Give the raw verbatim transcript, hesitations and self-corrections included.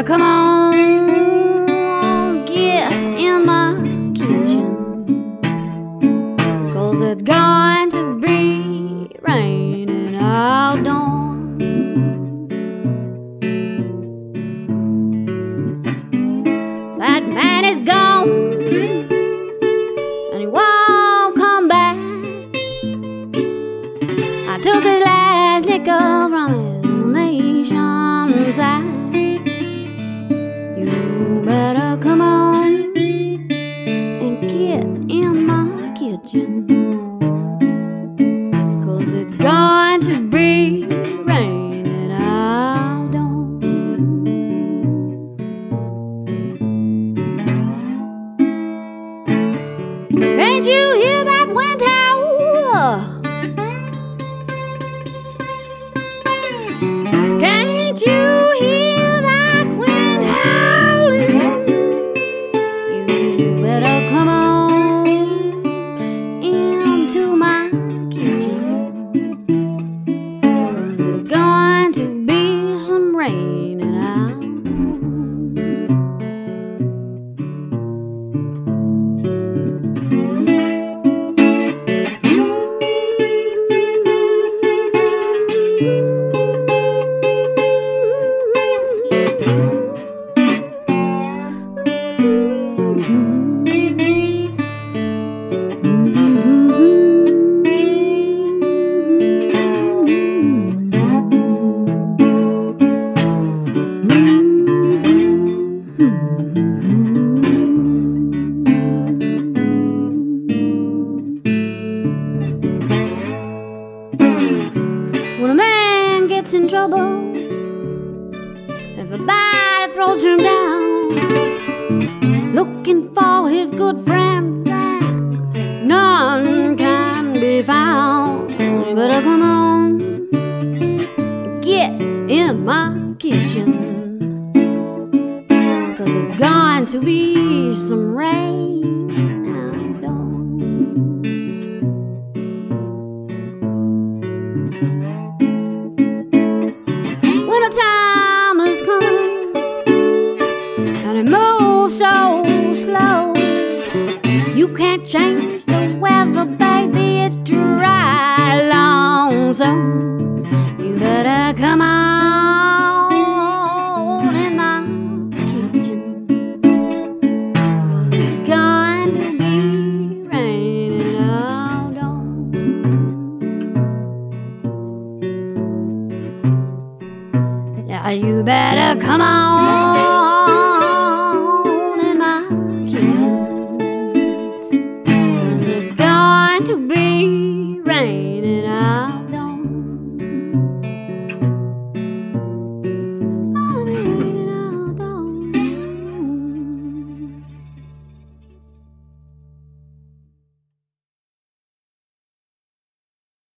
better come on, get in my kitchen, 'cause it's going to be raining out dawn. That man is gone, and he won't come back. I took his last nickel from his nation's side. You better come on and get in my kitchen, 'cause it's going to be raining out dawn. Can't you hear that wind howl? Can't you hear that wind howling? You better come on into my kitchen, 'cause it's going to be some raining out. When a man gets in trouble, everybody throws him down, looking for his good friends, and none can be found. You better come on, get in my kitchen, 'cause it's going to be some rain out dawn. Winter time is coming, and it moves so slow. You can't change the weather, baby, it's dry long. So you better come on in my kitchen, 'cause it's going to be raining out dawn. Yeah, you better come on